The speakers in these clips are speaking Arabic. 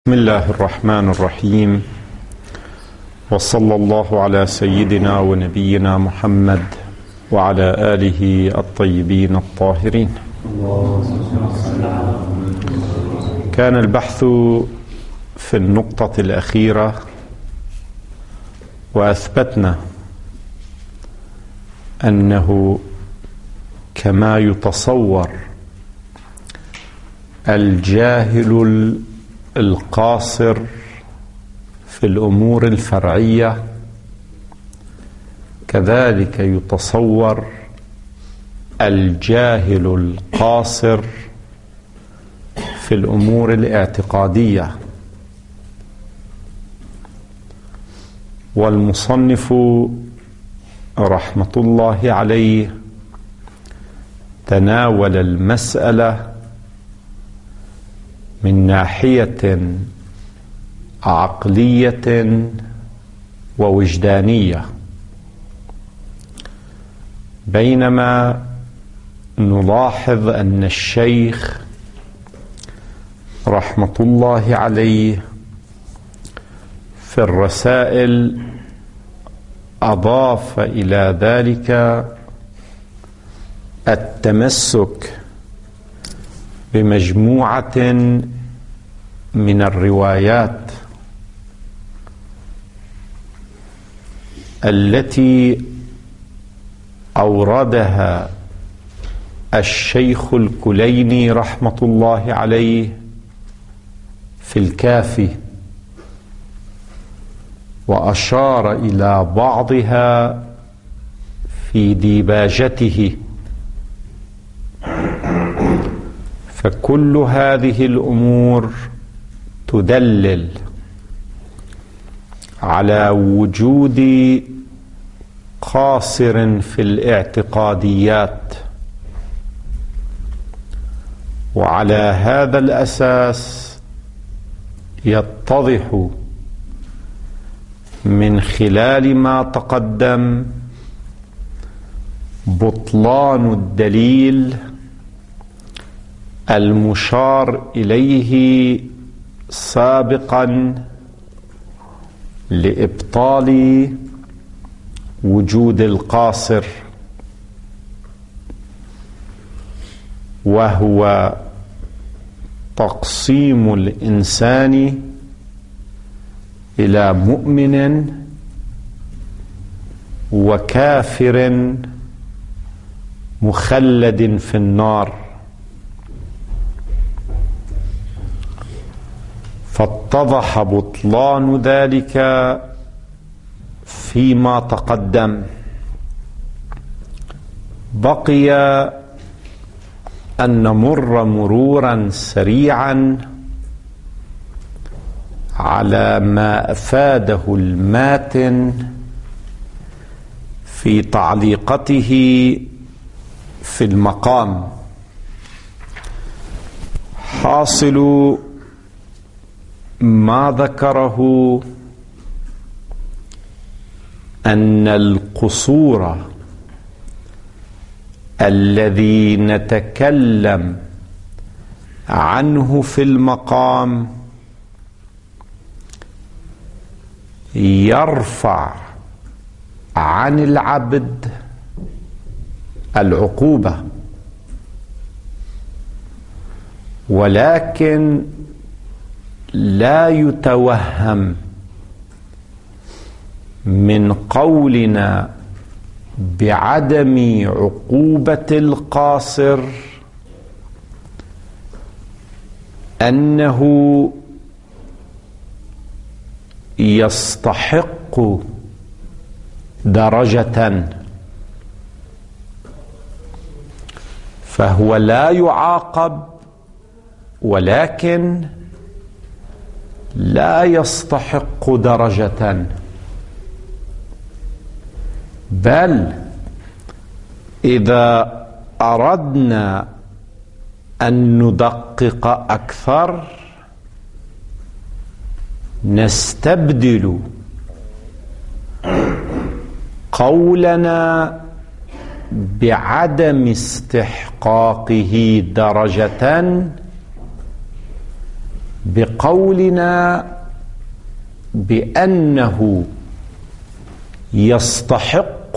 بسم الله الرحمن الرحيم، وصلى الله على سيدنا ونبينا محمد وعلى آله الطيبين الطاهرين. كان البحث في النقطة الأخيرة، وأثبتنا أنه كما يتصور الجاهل القاصر في الأمور الفرعية، كذلك يتصور الجاهل القاصر في الأمور الاعتقادية. والمصنف رحمة الله عليه تناول المسألة من ناحية عقلية ووجدانية، بينما نلاحظ أن الشيخ رحمة الله عليه في الرسائل أضاف إلى ذلك التمسك بمجموعة من الروايات التي أوردها الشيخ الكليني رحمة الله عليه في الكافي، وأشار إلى بعضها في ديباجته. فكل هذه الأمور تدلل على وجود قاصر في الاعتقاديات، وعلى هذا الأساس يتضح من خلال ما تقدم بطلان الدليل المشار إليه سابقا لإبطال وجود القاصر، وهو تقسيم الإنسان إلى مؤمن وكافر مخلد في النار. فاتضح بطلان ذلك فيما تقدم. بقي أن نمر مرورا سريعا على ما أفاده الماتن في تعليقته في المقام. حاصل ما ذكره أن القصور الذي نتكلم عنه في المقام يرفع عن العبد العقوبة، ولكن لا يتوهم من قولنا بعدم عقوبة القاصر أنه يستحق درجة، فهو لا يعاقب ولكن لا يستحق درجة، بل إذا أردنا أن ندقق أكثر نستبدل قولنا بعدم استحقاقه درجة قولنا بأنه يستحق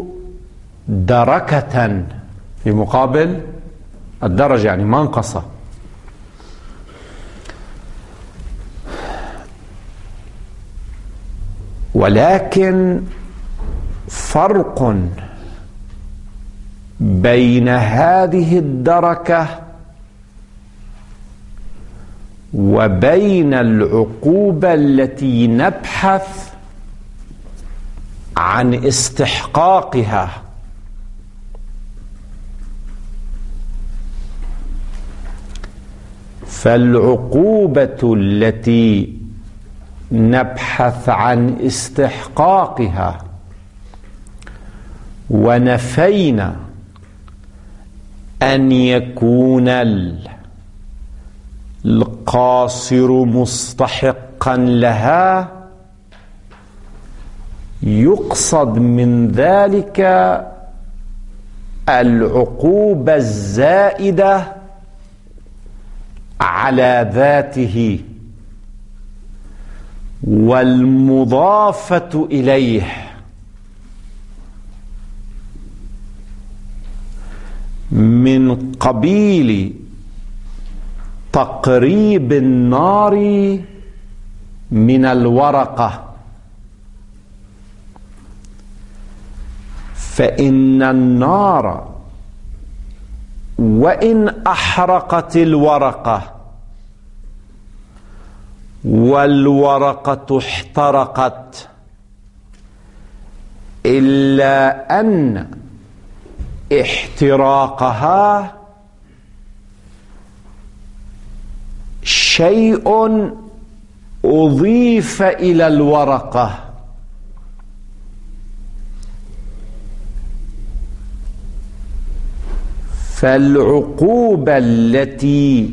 دركة في مقابل الدرجة، يعني منقصة. ولكن فرق بين هذه الدركة وبين العقوبة التي نبحث عن استحقاقها. فالعقوبة التي نبحث عن استحقاقها ونفينا أن يكون القاصر مستحقا لها، يقصد من ذلك العقوبة الزائدة على ذاته والمضافة إليه، من قبيل تقريب النار من الورقة. فإن النار وإن أحرقت الورقة والورقة احترقت، إلا أن احتراقها شيء أضيف إلى الورقة، فالعقوبة التي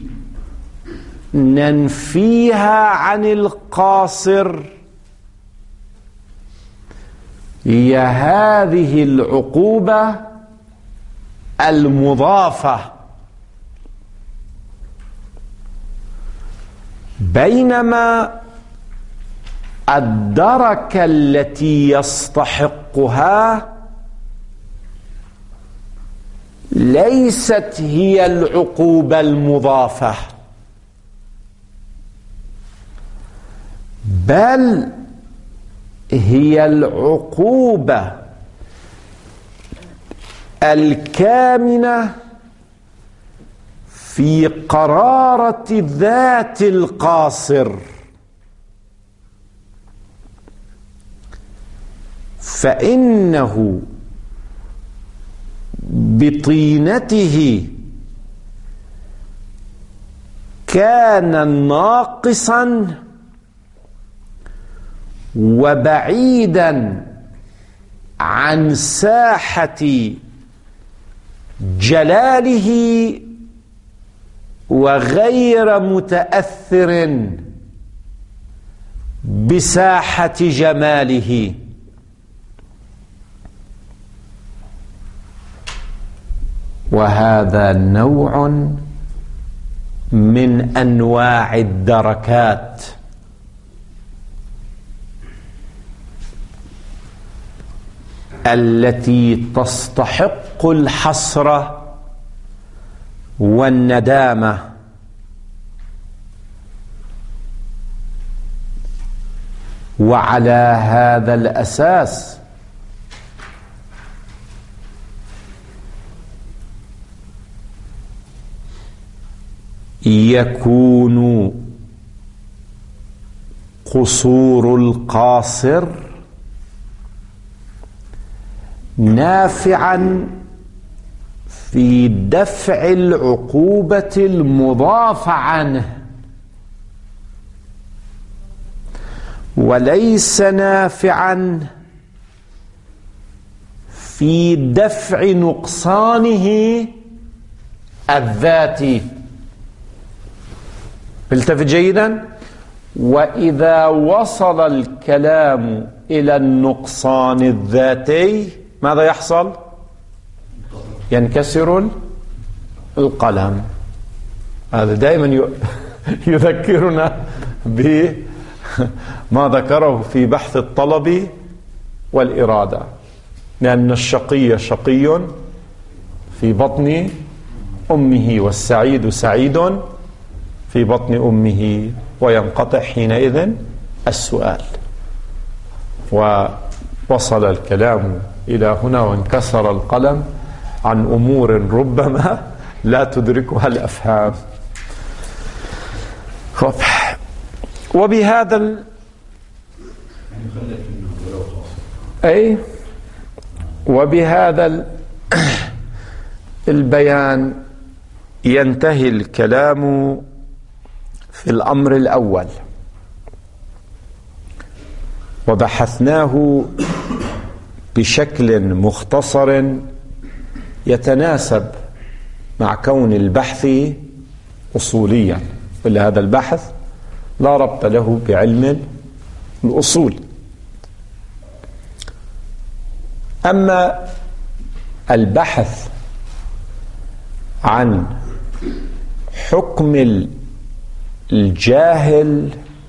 ننفيها عن القاصر هي هذه العقوبة المضافة، بينما الدركة التي يستحقها ليست هي العقوبة المضافة، بل هي العقوبة الكامنة في قرارة ذات القاصر. فإنه بطينته كان ناقصا وبعيدا عن ساحة جلاله وغير متأثر بساحة جماله. وهذا نوع من أنواع الدركات التي تستحق الحسرة والندامة. وعلى هذا الأساس يكون قصور القاصر نافعا في دفع العقوبة المضافة عنه، وليس نافعا في دفع نقصانه الذاتي. التفت جيدا. وإذا وصل الكلام إلى النقصان الذاتي ماذا يحصل؟ ينكسر القلم. هذا دائما يذكرنا بما ذكره في بحث الطلب والإرادة، لأن الشقي شقي في بطن أمه، والسعيد سعيد في بطن أمه، وينقطع حينئذ السؤال. ووصل الكلام إلى هنا وانكسر القلم عن أمور ربما لا تدركها الأفهام. وبهذا وبهذا البيان ينتهي الكلام في الأمر الأول، وبحثناه بشكل مختصر يتناسب مع كون البحث أصوليا، ولا هذا البحث لا ربط له بعلم الأصول. أما البحث عن حكم الجاهل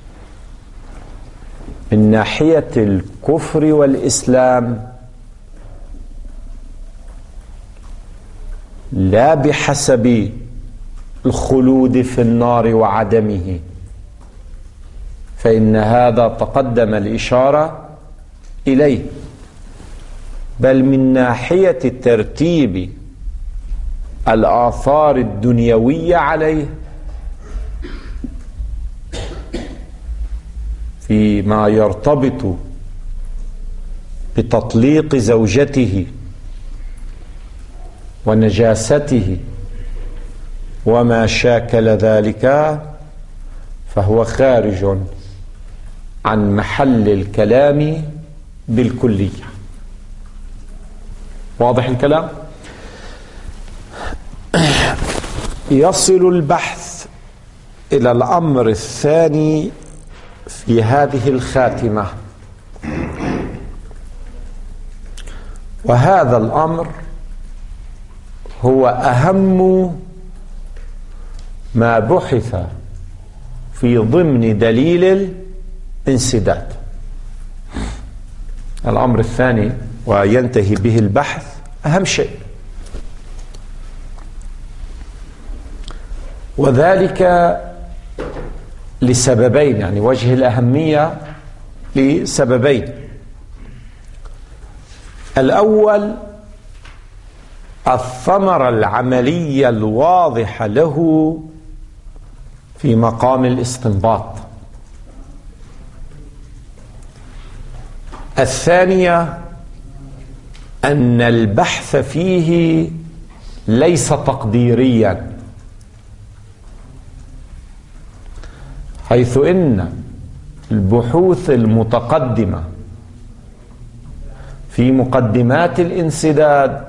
من ناحية الكفر والإسلام لا بحسب الخلود في النار وعدمه، فإن هذا تقدم الإشارة إليه، بل من ناحية ترتيب الآثار الدنيوية عليه فيما يرتبط بتطليق زوجته ونجاسته وما شاكل ذلك، فهو خارج عن محل الكلام بالكلية. واضح الكلام؟ يصل البحث إلى الأمر الثاني في هذه الخاتمة، وهذا الأمر هو أهم ما بحث في ضمن دليل الانسداد. الأمر الثاني وينتهي به البحث أهم شيء، وذلك لسببين، يعني وجه الأهمية لسببين. الأول الثمرة العملية الواضحة له في مقام الاستنباط. الثانية أن البحث فيه ليس تقديريا، حيث إن البحوث المتقدمة في مقدمات الانسداد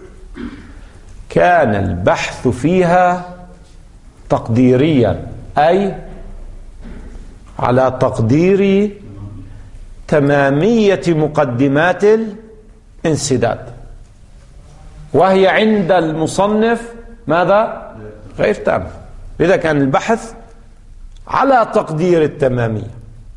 كان البحث فيها تقديريا، أي على تقدير تمامية مقدمات الانسداد، وهي عند المصنف ماذا؟ غير تام. لذا كان البحث على تقدير التمامية.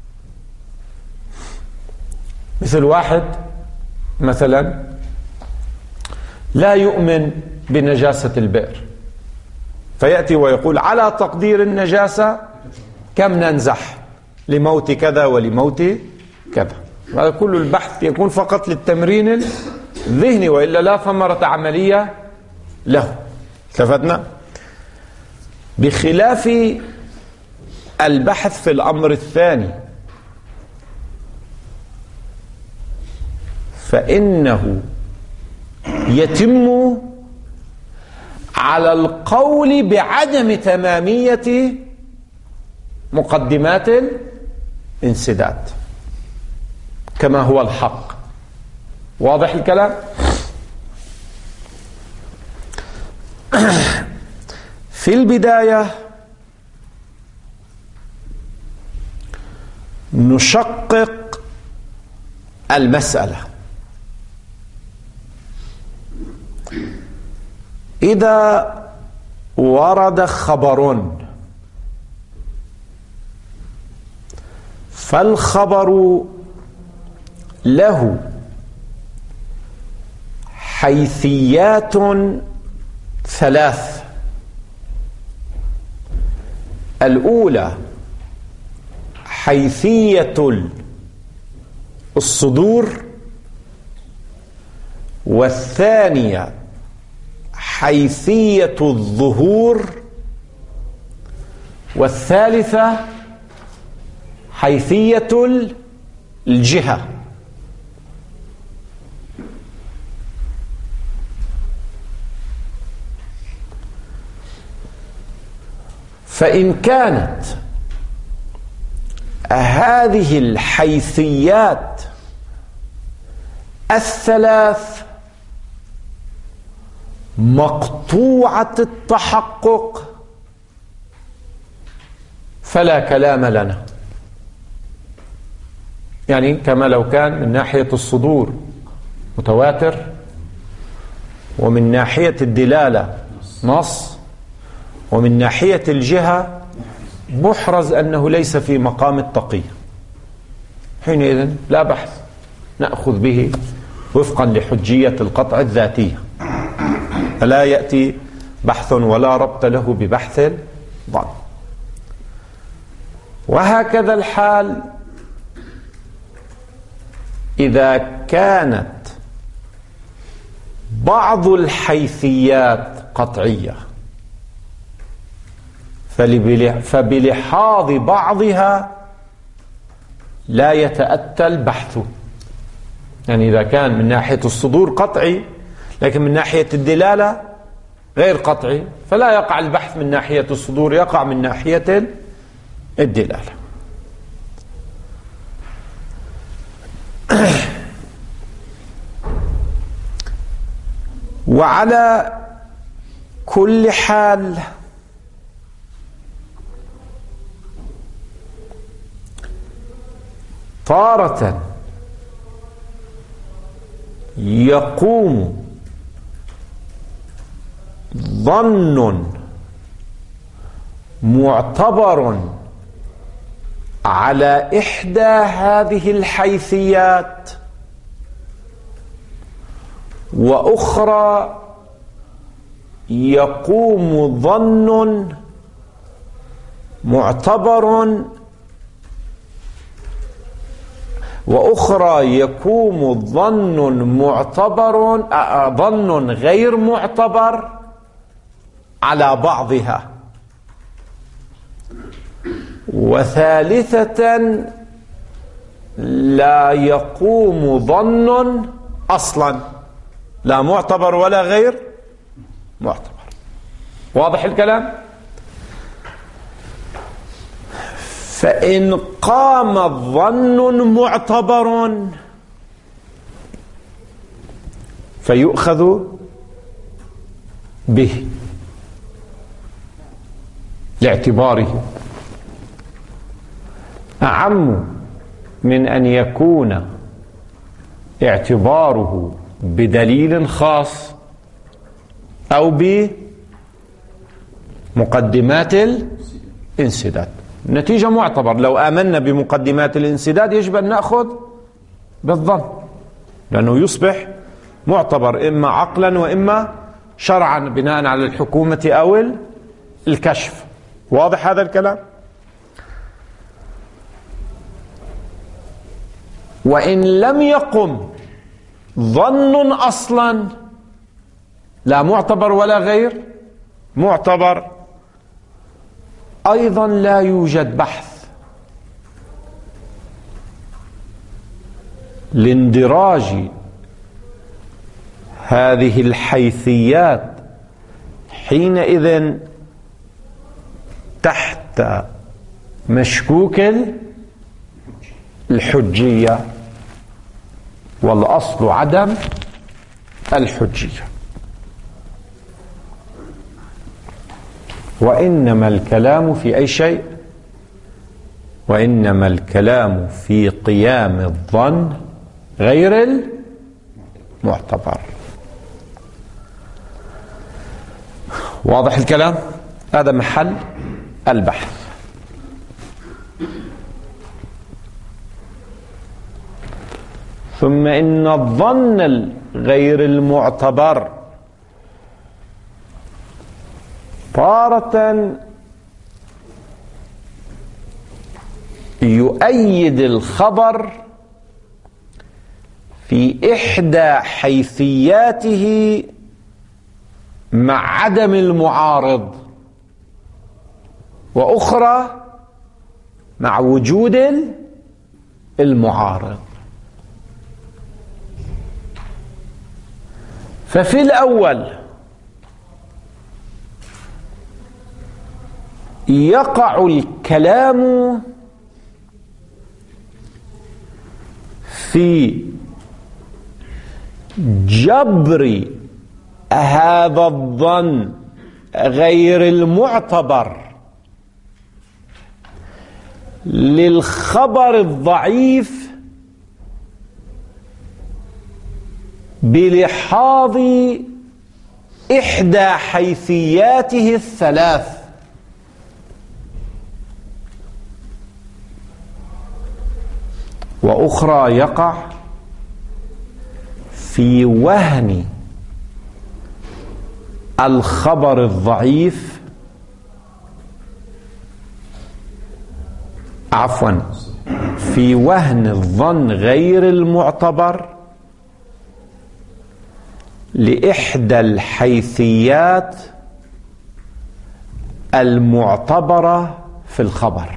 مثل واحد مثلا لا يؤمن بنجاسة البئر، فيأتي ويقول على تقدير النجاسة كم ننزح لموت كذا ولموت كذا. هذا كل البحث يكون فقط للتمرين الذهني، وإلا لا ثمرة عملية له. التفتنا؟ بخلاف البحث في الأمر الثاني، فإنه يتم على القول بعدم تمامية مقدمات الانسداد كما هو الحق. واضح الكلام؟ في البداية نشقق المسألة. إذا ورد خبر فالخبر له حيثيات ثلاث: الأولى حيثية الصدور، والثانية حيثية الظهور، والثالثة حيثية الجهة. فإن كانت هذه الحيثيات الثلاث مقطوعة التحقق فلا كلام لنا، يعني كما لو كان من ناحية الصدور متواتر، ومن ناحية الدلالة نص، ومن ناحية الجهة محرز أنه ليس في مقام التقية، حينئذ لا بحث، نأخذ به وفقا لحجية القطع الذاتية، فلا يأتي بحث ولا ربط له ببحث الظن. وهكذا الحال إذا كانت بعض الحيثيات قطعية فبلحاظ بعضها لا يتأتى البحث، يعني إذا كان من ناحية الصدور قطعي لكن من ناحية الدلالة غير قطعي فلا يقع البحث من ناحية الصدور، يقع من ناحية الدلالة. وعلى كل حال تارة يقوم ظن معتبر على إحدى هذه الحيثيات، وأخرى يقوم ظن معتبر وأخرى يكون ظن معتبر ظن غير معتبر على بعضها، وثالثة لا يقوم ظن أصلا، لا معتبر ولا غير معتبر. واضح الكلام؟ فإن قام ظن معتبر فيؤخذ به لاعتباره، أعم من أن يكون اعتباره بدليل خاص أو بمقدمات الانسداد. النتيجة معتبر، لو آمنا بمقدمات الانسداد يجب أن نأخذ بالظن، لأنه يصبح معتبر إما عقلا وإما شرعا بناء على الحكومة أو الكشف. واضح هذا الكلام؟ وإن لم يقم ظن أصلا، لا معتبر ولا غير معتبر، أيضا لا يوجد بحث لاندراج هذه الحيثيات حينئذ تحت مشكوك الحجية، والأصل عدم الحجية. وإنما الكلام في أي شيء؟ وإنما الكلام في قيام الظن غير المعتبر. واضح الكلام؟ هذا محل البحث. ثم إن الظن غير المعتبر تارة يؤيد الخبر في إحدى حيثياته مع عدم المعارض، وأخرى مع وجود المعارض. ففي الأول يقع الكلام في جبر هذا الظن غير المعتبر للخبر الضعيف بلحاظ إحدى حيثياته الثلاث. وأخرى يقع في وهن الخبر الضعيف، عفوا، في وهن الظن غير المعتبر لإحدى الحيثيات المعتبرة في الخبر.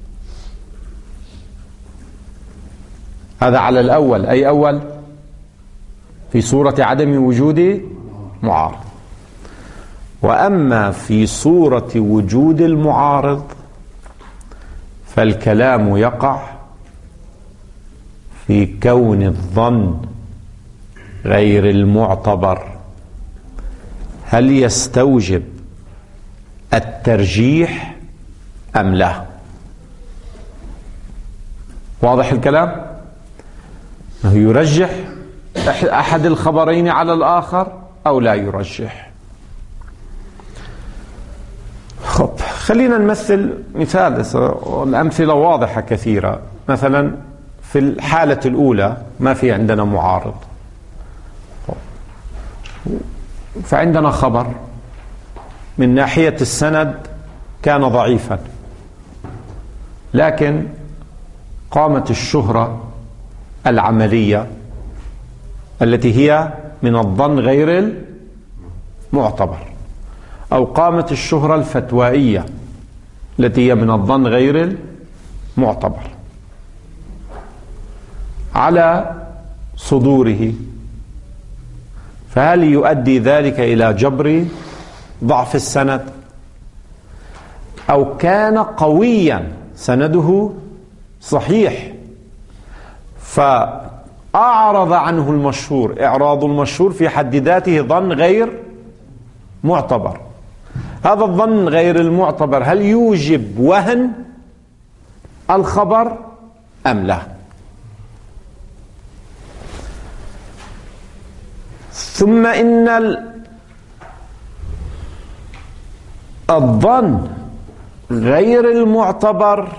هذا على الأول، أي أول في صورة عدم وجود معارض. وأما في صورة وجود المعارض فالكلام يقع في كون الظن غير المعتبر هل يستوجب الترجيح أم لا. واضح الكلام؟ يرجح أحد الخبرين على الآخر أو لا يرجح. خب، خلينا نمثل مثال. الأمثلة واضحة كثيرة. مثلا في الحالة الأولى ما في عندنا معارض، فعندنا خبر من ناحية السند كان ضعيفا، لكن قامت الشهرة العملية التي هي من الظن غير المعتبر، أو قامت الشهرة الفتوائية التي هي من الظن غير المعتبر على صدوره، فهل يؤدي ذلك إلى جبر ضعف السند؟ أو كان قويا سنده صحيح فأعرض عنه المشهور، إعراض المشهور في حد ذاته ظن غير معتبر. هذا الظن غير المعتبر هل يوجب وهن الخبر أم لا؟ ثم إن الظن غير المعتبر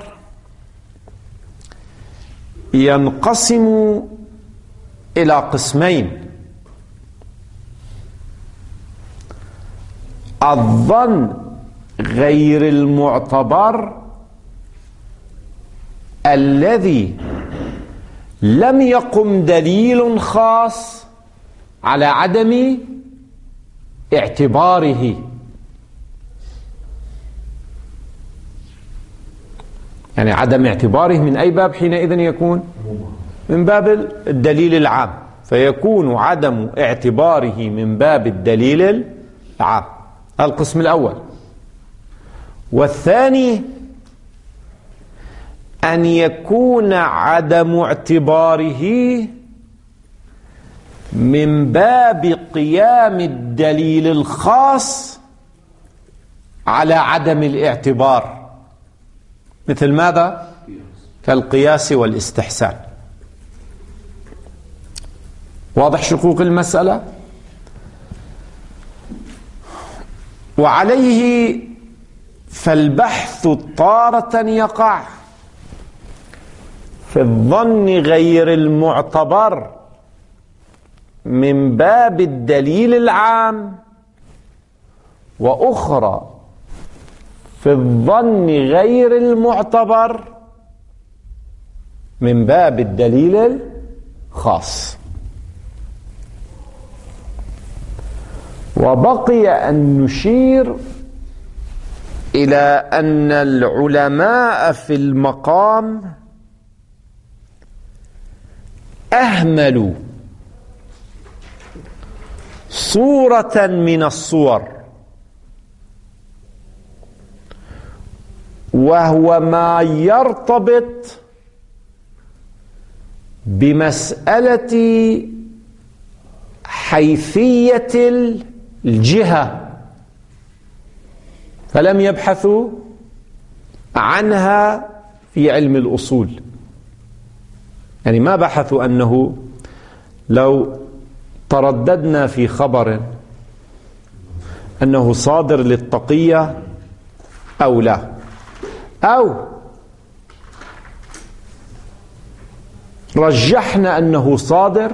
ينقسم إلى قسمين: الظن غير المعتبر الذي لم يقم دليل خاص على عدم اعتباره، يعني عدم اعتباره من أي باب حينئذ يكون؟ من باب الدليل العام، فيكون عدم اعتباره من باب الدليل العام. هذا القسم الأول. والثاني أن يكون عدم اعتباره من باب قيام الدليل الخاص على عدم الاعتبار، مثل ماذا؟ كالقياس والاستحسان. واضح شقوق المسألة؟ وعليه فالبحث تارة يقع في الظن غير المعتبر من باب الدليل العام، وأخرى في الظن غير المعتبر من باب الدليل الخاص. وبقي أن نشير إلى أن العلماء في المقام أهملوا صورة من الصور، وهو ما يرتبط بمسألة حيثية الجهة، فلم يبحثوا عنها في علم الأصول. يعني ما بحثوا أنه لو ترددنا في خبر أنه صادر للتقية أو لا، أو رجحنا أنه صادر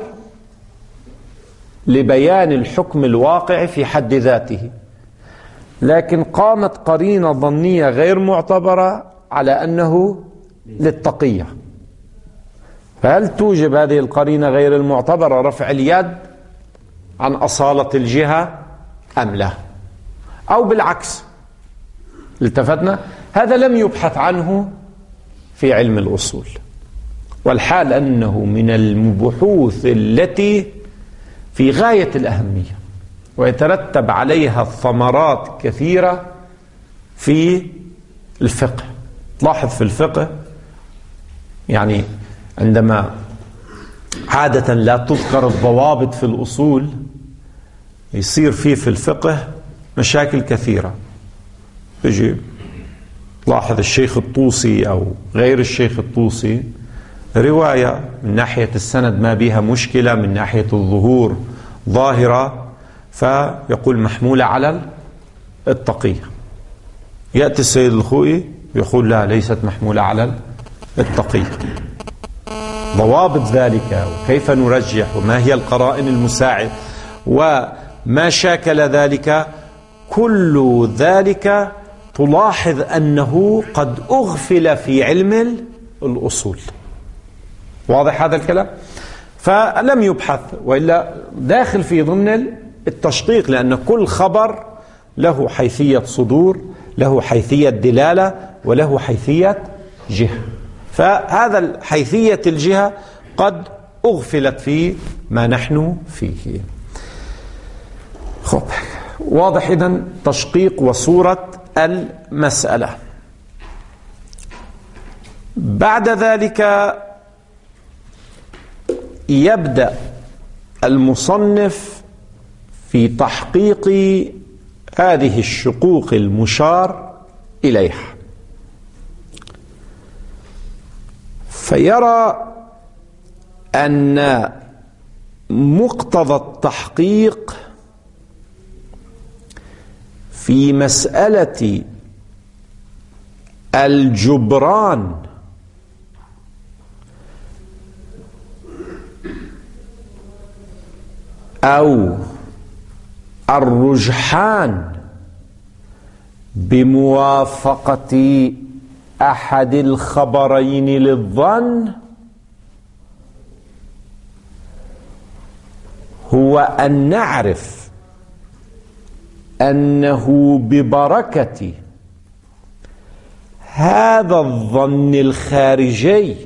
لبيان الحكم الواقع في حد ذاته، لكن قامت قرينة ظنية غير معتبرة على أنه للتقية، فهل توجب هذه القرينة غير المعتبرة رفع اليد عن أصالة الجهة أم لا؟ أو بالعكس؟ التفتنا هذا لم يبحث عنه في علم الأصول، والحال أنه من البحوث التي في غاية الأهمية ويترتب عليها ثمرات كثيرة في الفقه. تلاحظ في الفقه يعني عندما عادة لا تذكر الضوابط في الأصول يصير فيه في الفقه مشاكل كثيرة. تجي لاحظ الشيخ الطوسي أو غير الشيخ الطوسي رواية من ناحية السند ما بها مشكلة، من ناحية الظهور ظاهرة، فيقول محمولة على التقية. يأتي السيد الخوئي يقول لا، ليست محمولة على التقية. ضوابط ذلك وكيف نرجح وما هي القرائن المساعد وما شاكل ذلك، كل ذلك تلاحظ أنه قد أغفل في علم الأصول. واضح هذا الكلام؟ فلم يبحث، وإلا داخل في ضمن التشقيق، لأن كل خبر له حيثية صدور، له حيثية دلالة، وله حيثية جهة. فهذا حيثية الجهة قد أغفلت في ما نحن فيه. خب واضح إذن تشقيق وصورة المسألة. بعد ذلك يبدأ المصنف في تحقيق هذه الشقوق المشار إليها، فيرى أن مقتضى التحقيق في مسألة الجبران أو الرجحان بموافقة أحد الخبرين للظن هو أن نعرف أنه ببركة هذا الظن الخارجي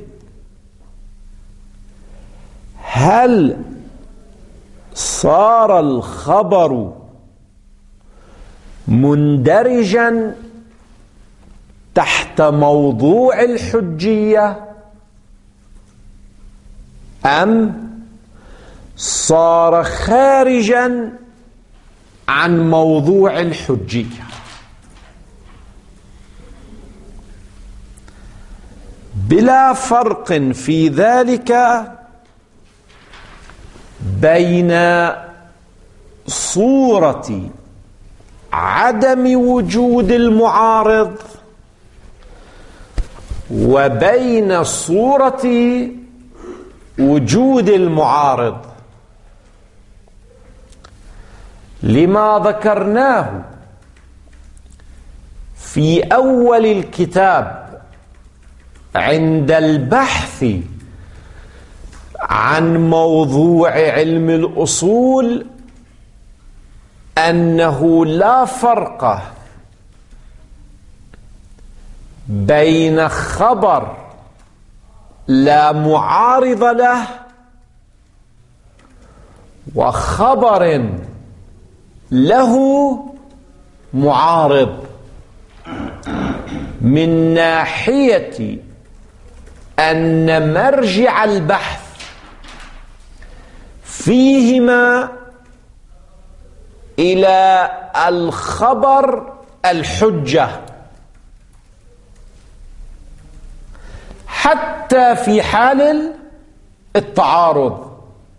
هل صار الخبر مندرجا تحت موضوع الحجية أم صار خارجا عن موضوع الحجية. بلا فرق في ذلك بين صورة عدم وجود المعارض وبين صورة وجود المعارض لما ذكرناه في أول الكتاب عند البحث عن موضوع علم الأصول، أنه لا فرق بين خبر لا معارض له وخبر له معارض، من ناحية أن مرجع البحث فيهما إلى الخبر الحجة، حتى في حال التعارض،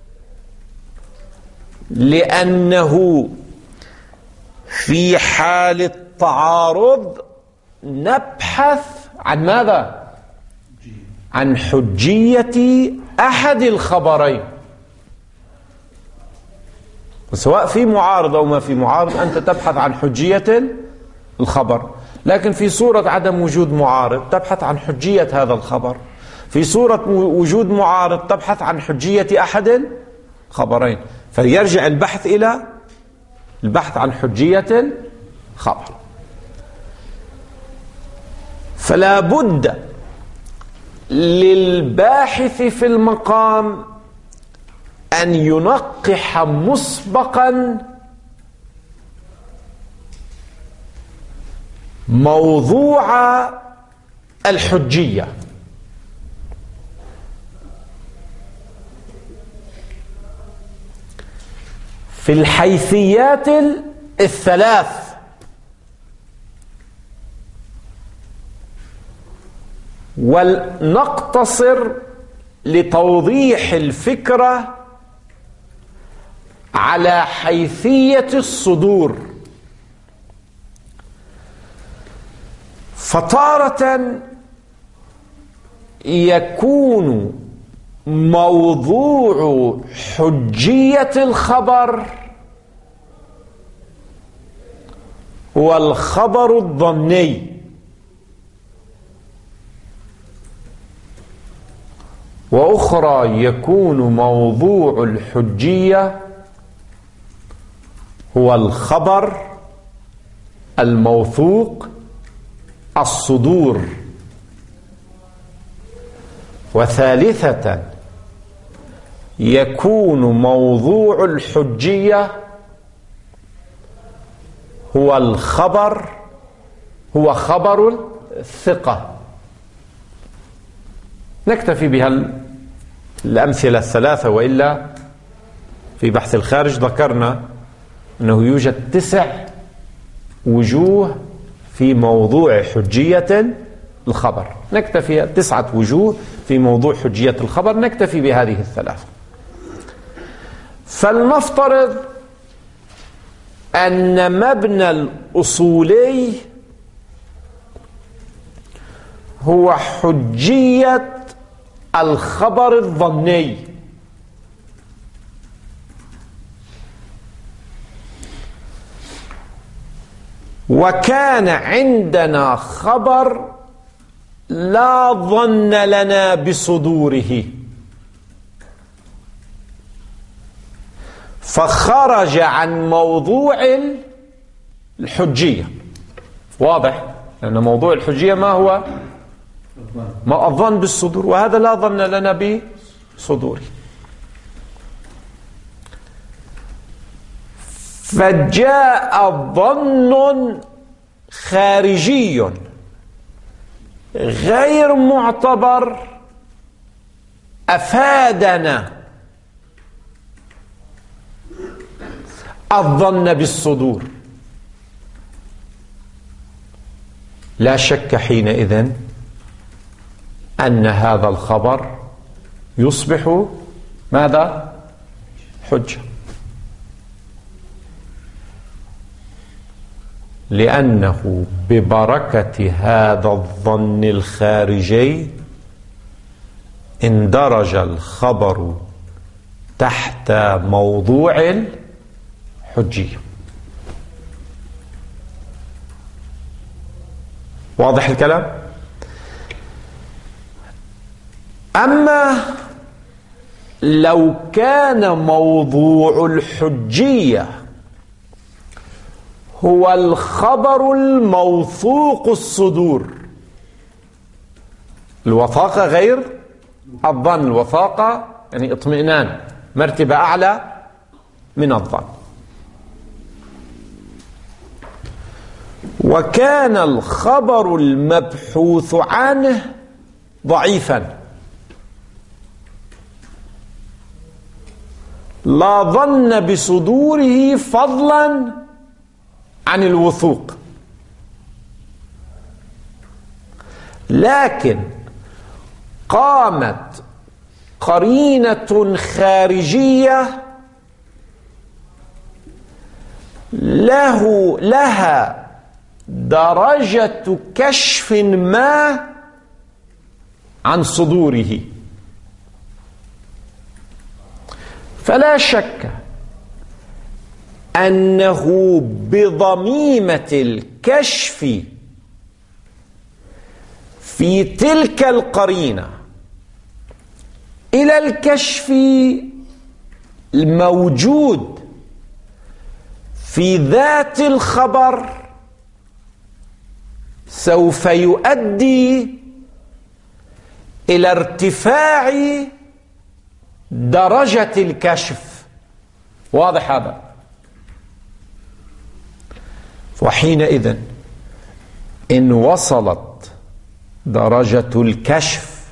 لأنه في حال التعارض نبحث عن ماذا؟ عن حجية أحد الخبرين، سواء في معارض أو ما في معارض أنت تبحث عن حجية الخبر. لكن في صورة عدم وجود معارض تبحث عن حجية هذا الخبر، في صورة وجود معارض تبحث عن حجية أحد الخبرين، فيرجع البحث إلى البحث عن حجية الخبر. فلا بد للباحث في المقام أن ينقح مسبقا موضوع الحجية، في الحيثيات الثلاث، ولنقتصر لتوضيح الفكرة على حيثية الصدور. فتارة يكون موضوع حجية الخبر هو الخبر الظني، وأخرى يكون موضوع الحجية هو الخبر الموثوق الصدور، وثالثة يكون موضوع الحجية هو خبر الثقة. نكتفي الأمثلة الثلاثة، وإلا في بحث الخارج ذكرنا أنه يوجد 9 وجوه في موضوع حجية الخبر، نكتفي 9 وجوه في موضوع حجية الخبر، نكتفي بهذه الثلاثة. فلنفترض أن مبنى الأصولي هو حجية الخبر الظني، وكان عندنا خبر لا ظن لنا بصدوره، فخرج عن موضوع الحجية. واضح؟ لأن موضوع الحجية ما هو؟ ما الظن بالصدور، وهذا لا ظن لنا بصدوره. فجاء ظن خارجي غير معتبر أفادنا الظن بالصدور. لا شك حينئذ أن هذا الخبر يصبح ماذا؟ حجة. لأنه ببركة هذا الظن الخارجي اندرج الخبر تحت موضوع الحجية. واضح الكلام؟ أما لو كان موضوع الحجية هو الخبر الموثوق الصدور، الوثاقة غير الظن، الوثاقة يعني اطمئنان، مرتبة أعلى من الظن، وكان الخبر المبحوث عنه ضعيفا لا ظن بصدوره فضلا عن الوثوق، لكن قامت قرينة خارجية لها درجة كشف ما عن صدوره، فلا شك أنه بضميمة الكشف في تلك القرينة إلى الكشف الموجود في ذات الخبر سوف يؤدي إلى ارتفاع درجة الكشف. واضح هذا؟ وحينئذ إن وصلت درجة الكشف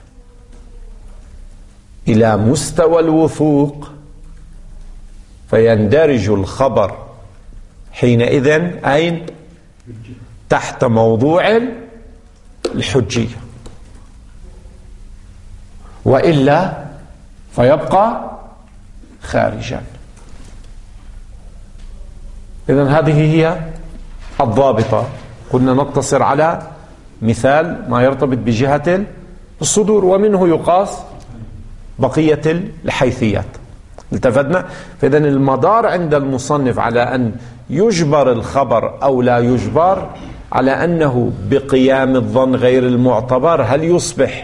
إلى مستوى الوثوق فيندرج الخبر حينئذ أين؟ تحت موضوع الحجية، وإلا فيبقى خارجا. إذن هذه هي الضابطة. كنا نقتصر على مثال ما يرتبط بجهة الصدور، ومنه يقاس بقية الحيثيات. التفتنا؟ فإذن المدار عند المصنف على أن يجبر الخبر أو لا يجبر على أنه بقيام الظن غير المعتبر هل يصبح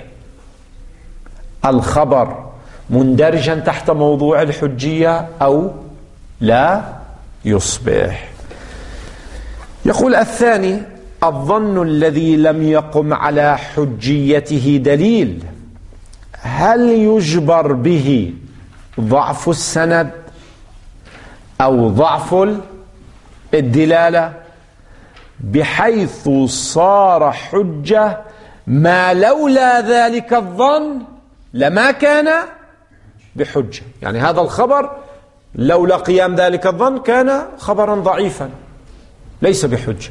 الخبر مندرجا تحت موضوع الحجية أو لا يصبح. يقول الثاني: الظن الذي لم يقم على حجيته دليل، هل يجبر به ضعف السند أو ضعف الدلالة بحيث صار حجة ما لولا ذلك الظن لما كان بحجة؟ يعني هذا الخبر لولا قيام ذلك الظن كان خبرا ضعيفا ليس بحجة.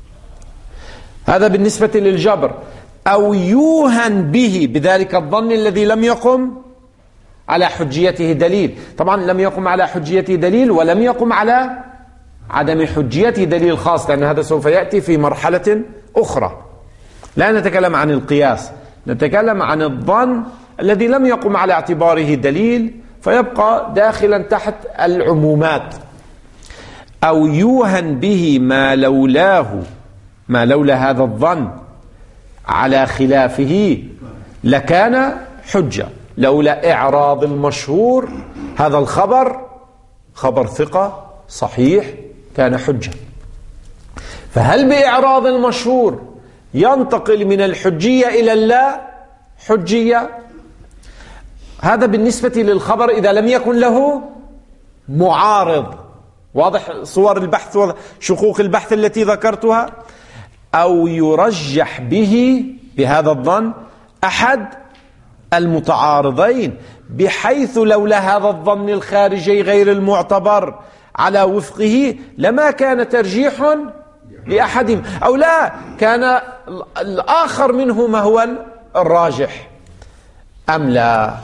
هذا بالنسبة للجبر. أو يوهن به بذلك الظن الذي لم يقم على حجيته دليل. طبعا لم يقم على حجيته دليل ولم يقم على عدم حجيته دليل خاص، لأن هذا سوف يأتي في مرحلة أخرى. لا نتكلم عن القياس، نتكلم عن الظن الذي لم يقم على اعتباره دليل فيبقى داخلا تحت العمومات. أو يوهن به ما لولا هذا الظن على خلافه لكان حجة. لولا إعراض المشهور هذا الخبر خبر ثقة صحيح كان حجة. فهل بإعراض المشهور ينتقل من الحجية إلى اللا حجية؟ هذا بالنسبة للخبر إذا لم يكن له معارض. واضح صور البحث وشقوق البحث التي ذكرتها. أو يرجح به بهذا الظن أحد المتعارضين بحيث لولا هذا الظن الخارجي غير المعتبر على وفقه لما كان ترجيح لأحدهم، أو لا كان الآخر منهما هو الراجح أم لا.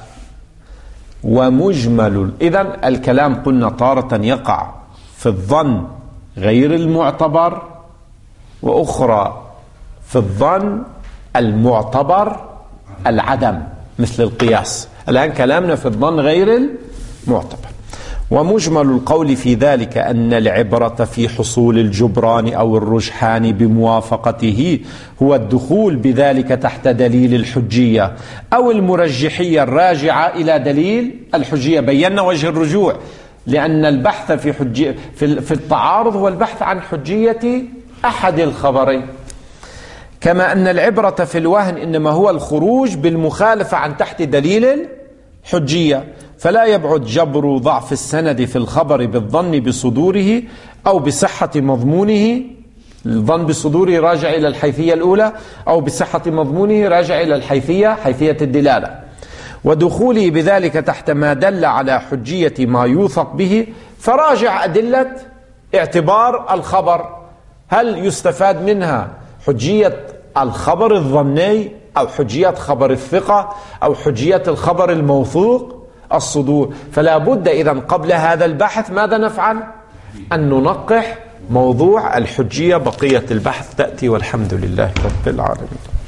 ومجمل إذن الكلام قلنا تارة يقع في الظن غير المعتبر وأخرى في الظن المعتبر العدم مثل القياس. الآن كلامنا في الظن غير المعتبر. ومجمل القول في ذلك أن العبرة في حصول الجبران أو الرجحان بموافقته هو الدخول بذلك تحت دليل الحجية أو المرجحية الراجعة إلى دليل الحجية. بينا وجه الرجوع، لأن البحث في التعارض هو البحث عن حجية أحد الخبرين. كما أن العبرة في الوهن إنما هو الخروج بالمخالفة عن تحت دليل الحجية، فلا يبعد جبر ضعف السند في الخبر بالظن بصدوره أو بصحة مضمونه. الظن بصدوره راجع إلى الحيثية الأولى، أو بصحة مضمونه راجع إلى حيثية الدلالة، ودخوله بذلك تحت ما دل على حجية ما يوثق به. فراجع أدلة اعتبار الخبر، هل يستفاد منها حجية الخبر الظني أو حجية خبر الثقة أو حجية الخبر الموثوق الصدور. فلا بد إذن قبل هذا البحث ماذا نفعل؟ أن ننقح موضوع الحجية. بقية البحث تأتي، والحمد لله رب العالمين.